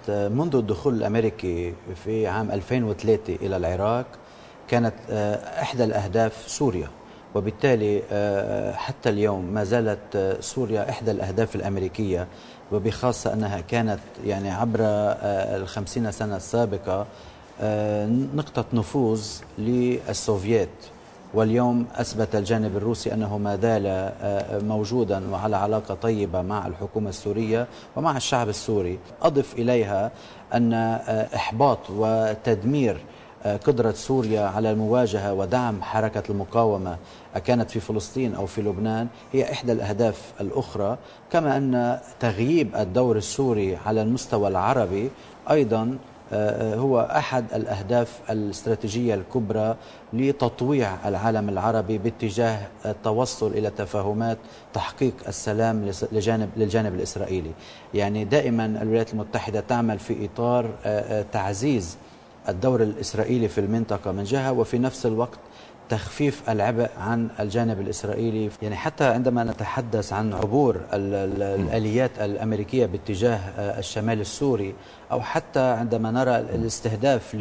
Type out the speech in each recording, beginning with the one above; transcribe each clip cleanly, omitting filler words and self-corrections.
منذ الدخول الأمريكي في عام 2003 إلى العراق كانت إحدى الأهداف سوريا، وبالتالي حتى اليوم ما زالت سوريا إحدى الأهداف الأمريكية، وبخاصة أنها كانت يعني عبر ال50 سنة السابقة نقطة نفوذ للسوفييت. واليوم أثبت الجانب الروسي أنه ما زال موجودا وعلى علاقة طيبة مع الحكومة السورية ومع الشعب السوري. أضف إليها أن إحباط وتدمير قدرة سوريا على المواجهة ودعم حركة المقاومة كانت في فلسطين أو في لبنان هي إحدى الأهداف الأخرى، كما أن تغييب الدور السوري على المستوى العربي أيضا هو أحد الأهداف الاستراتيجية الكبرى لتطويع العالم العربي باتجاه التوصل إلى تفاهمات تحقيق السلام للجانب الإسرائيلي. يعني دائما الولايات المتحدة تعمل في إطار تعزيز الدور الإسرائيلي في المنطقة من جهة، وفي نفس الوقت تخفيف العبء عن الجانب الإسرائيلي. يعني حتى عندما نتحدث عن عبور الآليات الأمريكية باتجاه الشمال السوري، أو حتى عندما نرى الاستهداف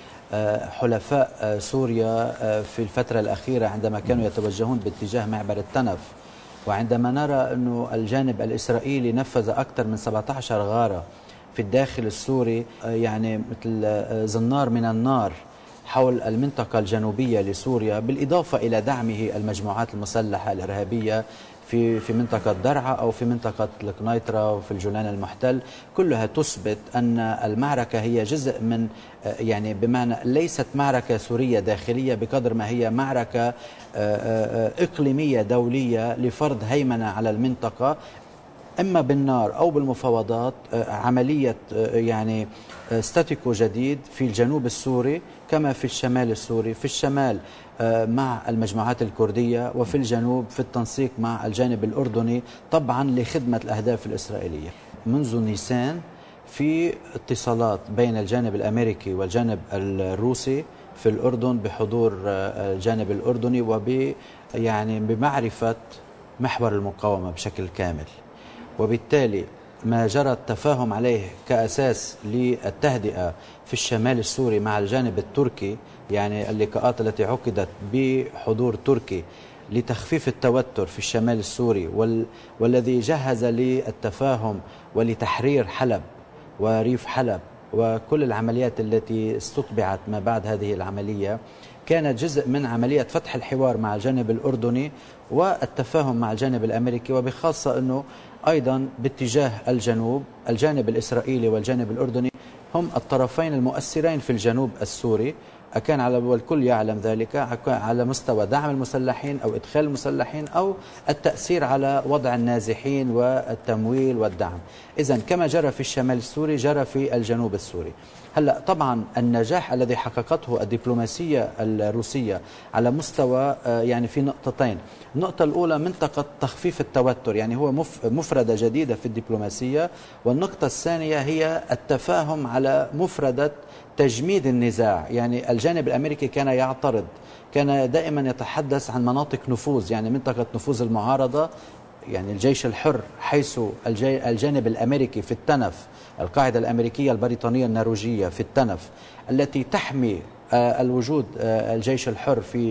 لحلفاء سوريا في الفترة الأخيرة عندما كانوا يتوجهون باتجاه معبر التنف، وعندما نرى أن الجانب الإسرائيلي نفذ أكثر من 17 غارة في الداخل السوري، يعني مثل زنار من النار حول المنطقة الجنوبية لسوريا، بالإضافة إلى دعمه المجموعات المسلحة الإرهابية في منطقة درعا أو في منطقة القنيطرة وفي الجولان المحتل، كلها تثبت أن المعركة هي جزء من، يعني بمعنى ليست معركة سورية داخلية بقدر ما هي معركة إقليمية دولية لفرض هيمنة على المنطقة، إما بالنار أو بالمفاوضات. عملية يعني ستاتيكو جديد في الجنوب السوري كما في الشمال السوري، في الشمال مع المجموعات الكردية، وفي الجنوب في التنسيق مع الجانب الأردني، طبعا لخدمة الأهداف الإسرائيلية. منذ نيسان في اتصالات بين الجانب الأمريكي والجانب الروسي في الأردن بحضور الجانب الأردني يعني بمعرفة محور المقاومة بشكل كامل، وبالتالي ما جرى التفاهم عليه كأساس للتهدئة في الشمال السوري مع الجانب التركي، يعني اللقاءات التي عقدت بحضور تركي لتخفيف التوتر في الشمال السوري، والذي جهز للتفاهم ولتحرير حلب وريف حلب وكل العمليات التي استتبعت ما بعد هذه العملية، كانت جزء من عملية فتح الحوار مع الجانب الأردني والتفاهم مع الجانب الأمريكي، وبخاصة أنه أيضا باتجاه الجنوب الجانب الإسرائيلي والجانب الأردني هم الطرفين المؤثرين في الجنوب السوري. كان والكل يعلم ذلك على مستوى دعم المسلحين أو إدخال المسلحين أو التأثير على وضع النازحين والتمويل والدعم. إذن كما جرى في الشمال السوري جرى في الجنوب السوري. هلأ طبعا النجاح الذي حققته الدبلوماسية الروسية على مستوى يعني في نقطتين. النقطة الأولى منطقة تخفيف التوتر، يعني هو مفردة جديدة في الدبلوماسية، والنقطة الثانية هي التفاهم على مفردة تجميد النزاع. يعني الجانب الأمريكي كان يعترض، كان دائما يتحدث عن مناطق نفوذ، يعني منطقة نفوذ المعارضة، يعني الجيش الحر، حيث الجانب الأمريكي في التنف، القاعدة الأمريكية البريطانية النرويجية في التنف التي تحمي الوجود الجيش الحر في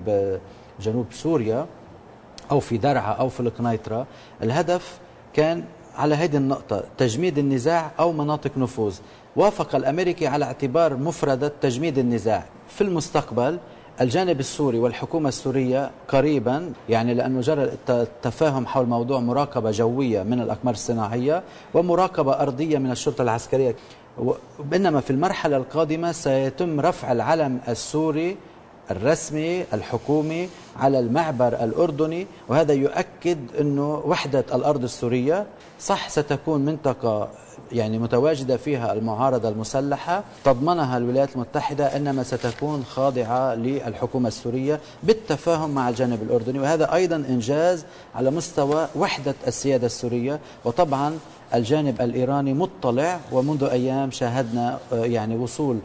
جنوب سوريا أو في درعا أو في القنيطرة. الهدف كان على هذه النقطة تجميد النزاع أو مناطق نفوذ. وافق الأمريكي على اعتبار مفردة تجميد النزاع. في المستقبل الجانب السوري والحكومة السورية قريبا، يعني لأنه جرى التفاهم حول موضوع مراقبة جوية من الأقمار الصناعية ومراقبة أرضية من الشرطة العسكرية، بينما في المرحلة القادمة سيتم رفع العلم السوري الرسمي الحكومي على المعبر الأردني، وهذا يؤكد أنه وحدة الأرض السورية صح ستكون منطقة يعني متواجدة فيها المعارضة المسلحة تضمنها الولايات المتحدة، إنما ستكون خاضعة للحكومة السورية بالتفاهم مع الجانب الأردني، وهذا أيضا إنجاز على مستوى وحدة السيادة السورية. وطبعا الجانب الإيراني مطلع، ومنذ أيام شاهدنا يعني وصول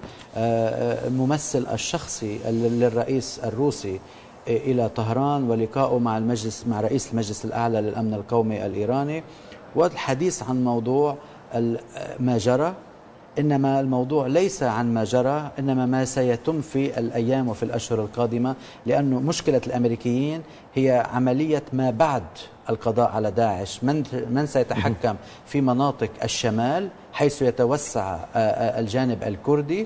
الممثل الشخصي للرئيس الروسي إلى طهران ولقائه مع رئيس المجلس الأعلى للأمن القومي الإيراني، والحديث عن موضوع ما جرى إنما الموضوع ليس عن ما جرى، إنما ما سيتم في الأيام وفي الأشهر القادمة، لأن مشكلة الأمريكيين هي عملية ما بعد القضاء على داعش. من سيتحكم في مناطق الشمال حيث يتوسع الجانب الكردي،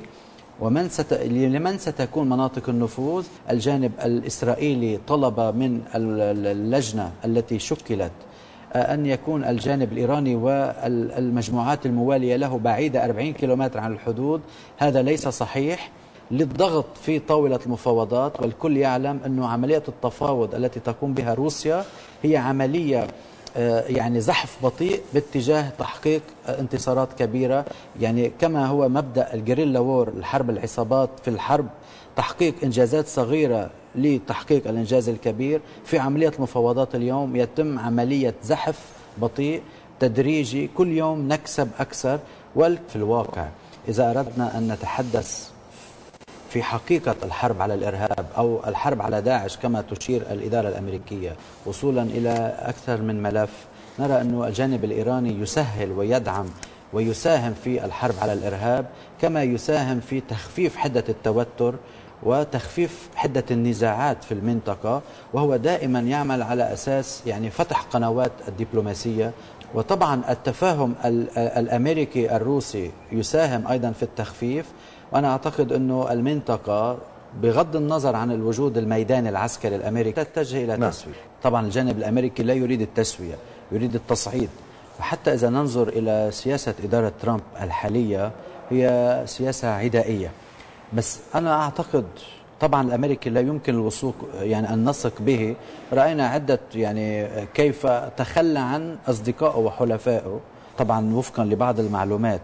لمن ستكون مناطق النفوذ. الجانب الإسرائيلي طلب من اللجنة التي شكلت أن يكون الجانب الإيراني والمجموعات الموالية له بعيدة 40 كيلومتر عن الحدود. هذا ليس صحيح للضغط في طاولة المفاوضات، والكل يعلم أن عملية التفاوض التي تقوم بها روسيا هي عملية يعني زحف بطيء باتجاه تحقيق انتصارات كبيرة. يعني كما هو مبدأ الجريلا وور، الحرب العصابات في الحرب، تحقيق إنجازات صغيرة لتحقيق الإنجاز الكبير. في عملية المفاوضات اليوم يتم عملية زحف بطيء تدريجي، كل يوم نكسب أكثر. وفي الواقع إذا أردنا أن نتحدث في حقيقة الحرب على الإرهاب أو الحرب على داعش كما تشير الإدارة الأمريكية وصولا إلى أكثر من ملف، نرى أن الجانب الإيراني يسهل ويدعم ويساهم في الحرب على الإرهاب، كما يساهم في تخفيف حدة التوتر وتخفيف حدة النزاعات في المنطقة، وهو دائما يعمل على أساس يعني فتح قنوات الدبلوماسية. وطبعا التفاهم الأمريكي الروسي يساهم أيضا في التخفيف. وأنا أعتقد أنه المنطقة بغض النظر عن الوجود الميداني العسكري الأمريكي تتجه إلى تسوية. طبعا الجانب الأمريكي لا يريد التسوية، يريد التصعيد. وحتى إذا ننظر إلى سياسة إدارة ترامب الحالية هي سياسة عدائية. بس أنا أعتقد طبعا الأمريكي لا يمكن الوثوق يعني أن نثق به. رأينا عدة يعني كيف تخلى عن أصدقائه وحلفائه، طبعا وفقا لبعض المعلومات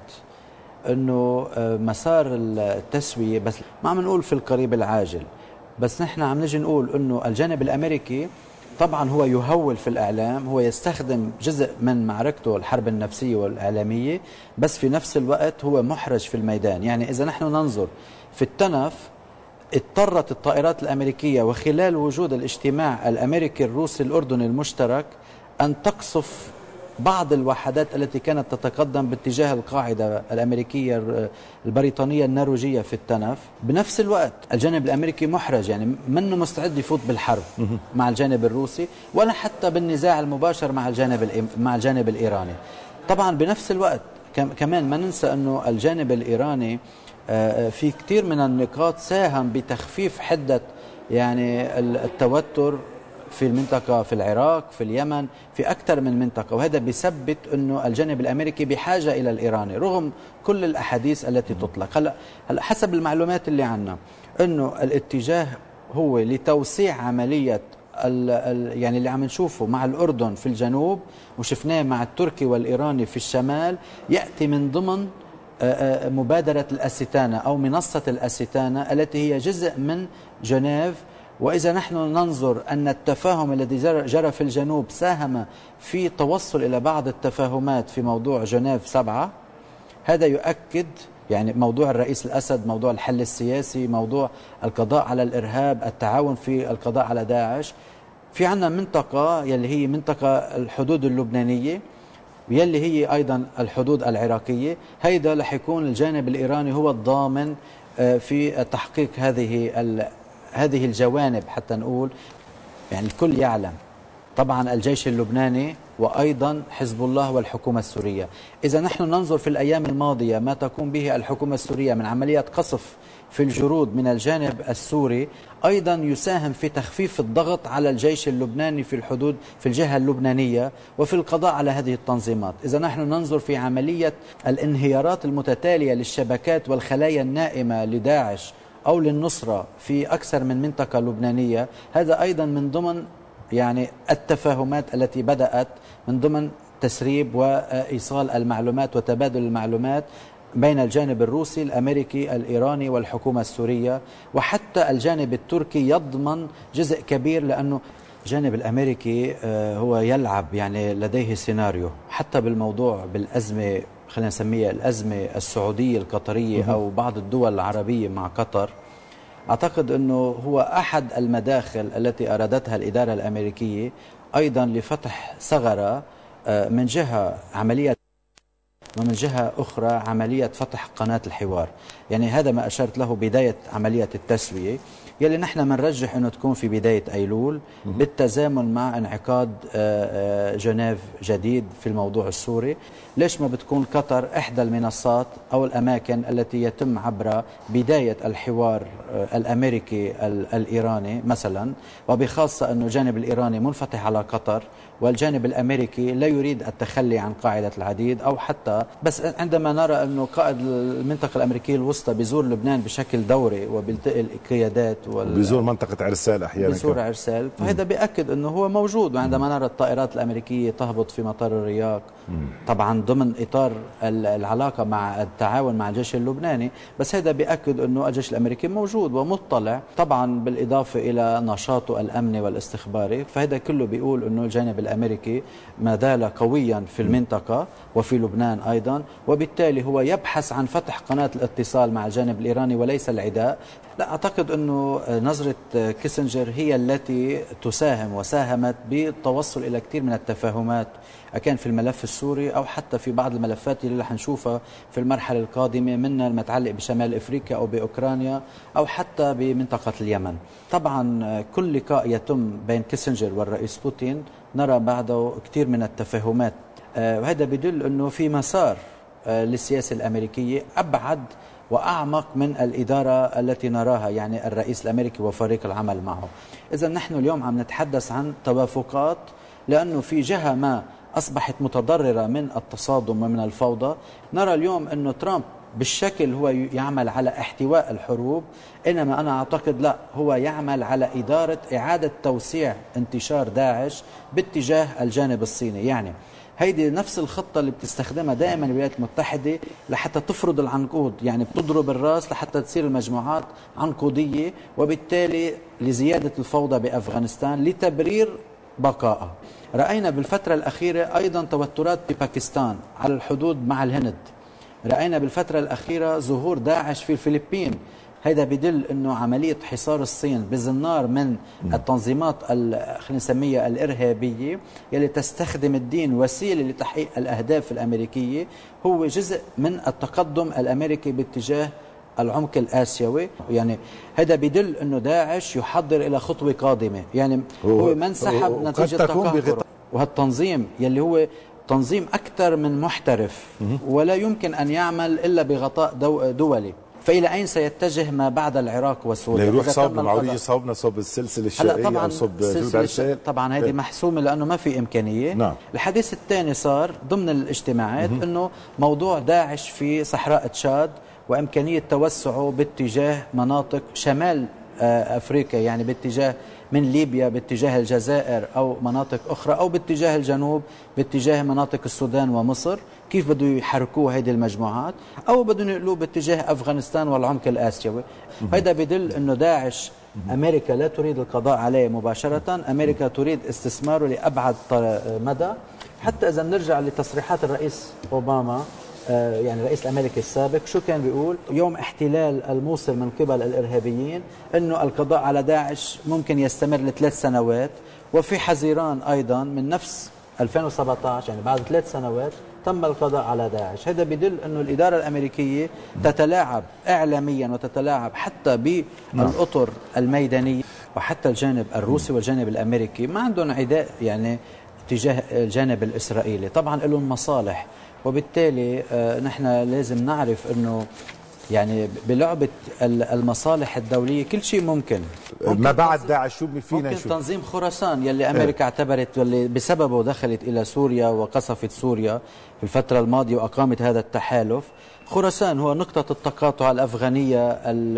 أنه مسار التسوية بس ما عم نقول في القريب العاجل، بس نحن عم نجي نقول أنه الجانب الأمريكي طبعا هو يهول في الإعلام، هو يستخدم جزء من معركته الحرب النفسية والإعلامية، بس في نفس الوقت هو محرج في الميدان. يعني إذا نحن ننظر في التنف، اضطرت الطائرات الأمريكية وخلال وجود الاجتماع الأمريكي الروسي الأردني المشترك أن تقصف بعض الوحدات التي كانت تتقدم باتجاه القاعدة الأمريكية البريطانية النرويجية في التنف. بنفس الوقت الجانب الأمريكي محرج، يعني منه مستعد يفوت بالحرب مع الجانب الروسي ولا حتى بالنزاع المباشر مع الجانب الإيراني. طبعا بنفس الوقت كمان ما ننسى أنه الجانب الإيراني في كثير من النقاط ساهم بتخفيف حدة يعني التوتر في المنطقة، في العراق، في اليمن، في أكثر من منطقة. وهذا بيثبت أنه الجانب الأمريكي بحاجة إلى الإيراني رغم كل الأحاديث التي تطلق. هلأ حسب المعلومات اللي عنا أنه الاتجاه هو لتوسيع عملية يعني اللي عم نشوفه مع الأردن في الجنوب وشفناه مع التركي والإيراني في الشمال، يأتي من ضمن مبادرة الأستانة أو منصة الأستانة التي هي جزء من جنيف. وإذا نحن ننظر أن التفاهم الذي جرى في الجنوب ساهم في توصل إلى بعض التفاهمات في موضوع جنيف 7، هذا يؤكد يعني موضوع الرئيس الأسد، موضوع الحل السياسي، موضوع القضاء على الإرهاب، التعاون في القضاء على داعش. في عنا منطقة يلي هي منطقة الحدود اللبنانية يلي هي أيضا الحدود العراقية. هيدا رح يكون الجانب الإيراني هو الضامن في تحقيق هذه الجوانب. حتى نقول يعني الكل يعلم طبعا الجيش اللبناني وأيضا حزب الله والحكومة السورية. إذا نحن ننظر في الأيام الماضية ما تقوم به الحكومة السورية من عمليات قصف في الجرود من الجانب السوري، أيضا يساهم في تخفيف الضغط على الجيش اللبناني في الحدود في الجهة اللبنانية وفي القضاء على هذه التنظيمات. إذا نحن ننظر في عملية الانهيارات المتتالية للشبكات والخلايا النائمة لداعش أو للنصرة في أكثر من منطقة لبنانية، هذا أيضا من ضمن يعني التفاهمات التي بدأت من ضمن تسريب وإيصال المعلومات وتبادل المعلومات بين الجانب الروسي الأمريكي الإيراني والحكومة السورية. وحتى الجانب التركي يضمن جزء كبير، لأنه الجانب الأمريكي هو يلعب يعني لديه سيناريو حتى بالموضوع بالأزمة، خلينا نسميها الأزمة السعودية القطرية أو بعض الدول العربية مع قطر. أعتقد أنه هو أحد المداخل التي أرادتها الإدارة الأمريكية أيضا لفتح ثغرة من جهة عملية ومن جهة أخرى عملية فتح قناة الحوار. يعني هذا ما أشرت له بداية عملية التسوية، يلي نحن منرجح أنه تكون في بداية أيلول بالتزامن مع انعقاد جنيف جديد في الموضوع السوري. ليش ما بتكون قطر إحدى المنصات أو الأماكن التي يتم عبر بداية الحوار الأمريكي الإيراني مثلا، وبخاصة أنه الجانب الإيراني منفتح على قطر والجانب الأمريكي لا يريد التخلي عن قاعدة العديد، أو حتى بس عندما نرى أنه قائد المنطقة الأمريكية الوسطى بيزور لبنان بشكل دوري وبيلتقي القيادات بيزور منطقة عرسال أحيانا، بيزور عرسال، فهذا بيأكد أنه هو موجود. وعندما نرى الطائرات الأمريكية تهبط في مطار الرياض طبعا ضمن إطار العلاقة مع التعاون مع الجيش اللبناني، بس هذا بيأكد أنه الجيش الأمريكي موجود ومطلع، طبعا بالإضافة إلى نشاطه الأمني والاستخباري. فهذا كله بيقول أنه الجانب الأمريكي ما زال قويا في المنطقة وفي لبنان أيضا، وبالتالي هو يبحث عن فتح قناة الاتصال مع الجانب الإيراني وليس العداء. لا أعتقد أنه نظرة كيسنجر هي التي تساهم وساهمت بالتوصل إلى كثير من التفاهمات، كان في الملف السوري أو حتى في بعض الملفات اللي رح نشوفها في المرحلة القادمة، منها المتعلق بشمال إفريقيا أو بأوكرانيا أو حتى بمنطقة اليمن. طبعا كل لقاء يتم بين كيسنجر والرئيس بوتين نرى بعده كثير من التفاهمات، وهذا بدل أنه في مسار للسياسة الأمريكية أبعد وأعمق من الإدارة التي نراها، يعني الرئيس الأمريكي وفريق العمل معه. إذا نحن اليوم عم نتحدث عن توافقات، لأنه في جهة ما أصبحت متضررة من التصادم ومن الفوضى. نرى اليوم أنه ترامب بالشكل هو يعمل على احتواء الحروب، إنما أنا أعتقد لا، هو يعمل على إدارة إعادة توسيع انتشار داعش باتجاه الجانب الصيني. يعني هيدي نفس الخطة اللي بتستخدمها دائما الولايات المتحدة لحتى تفرض العنقود، يعني بتضرب الراس لحتى تصير المجموعات عنقودية، وبالتالي لزيادة الفوضى بأفغانستان لتبرير بقائها. رأينا بالفترة الأخيرة أيضا توترات بباكستان على الحدود مع الهند. رأينا بالفترة الأخيرة ظهور داعش في الفلبين. هذا بدل أنه عملية حصار الصين بزنار من التنظيمات خلينا نسميها الإرهابية يلي تستخدم الدين وسيلة لتحقيق الأهداف الأمريكية، هو جزء من التقدم الأمريكي باتجاه العمق الآسيوي. يعني هذا بدل أنه داعش يحضر إلى خطوة قادمة، يعني هو ما انسحب نتيجة تقهقر، وهالتنظيم يلي هو تنظيم أكثر من محترف ولا يمكن أن يعمل إلا بغطاء دولي. فإلى أين سيتجه ما بعد العراق وسوريا؟ يروح صوب المعودية، صوبنا صوب السلسلة الشرقية أو صوب جنوب عرسال؟ طبعا هذه محسومة لأنه ما في إمكانية. نعم. الحديث الثاني صار ضمن الاجتماعات أنه موضوع داعش في صحراء تشاد وإمكانية توسعه باتجاه مناطق شمال أفريقيا، يعني باتجاه من ليبيا باتجاه الجزائر أو مناطق أخرى، أو باتجاه الجنوب باتجاه مناطق السودان ومصر. كيف بده يحركوه هذه المجموعات، أو بدهم يقلوه باتجاه أفغانستان والعمق الآسيوي. هذا بدل أنه داعش أمريكا لا تريد القضاء عليه مباشرة، أمريكا تريد استثماره لأبعد مدى. حتى إذا نرجع لتصريحات الرئيس أوباما، يعني الرئيس الأمريكي السابق، شو كان بيقول يوم احتلال الموصل من قبل الإرهابيين؟ أنه القضاء على داعش ممكن يستمر ل3 سنوات. وفي حزيران أيضا من نفس 2017، يعني بعد 3 سنوات تم القضاء على داعش. هذا بدل أنه الإدارة الأمريكية تتلاعب إعلاميا وتتلاعب حتى بالأطر الميدانية، وحتى الجانب الروسي والجانب الأمريكي ما عندهم عداء يعني تجاه الجانب الإسرائيلي. طبعا لهم مصالح، وبالتالي نحن لازم نعرف أنه يعني بلعبة المصالح الدولية كل شيء ممكن ما بعد داعش شو فينا ممكن تنظيم خراسان يلي أمريكا اعتبرت واللي بسببه دخلت إلى سوريا وقصفت سوريا في الفترة الماضية وأقامت هذا التحالف. خراسان هو نقطة التقاطع الأفغانية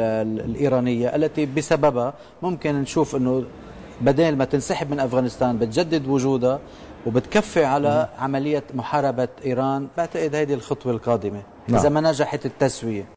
الإيرانية التي بسببها ممكن نشوف أنه بدل ما تنسحب من أفغانستان بتجدد وجودها وبتكفي على عملية محاربة إيران. بعتقد هذه الخطوة القادمة إذا ما نجحت التسوية.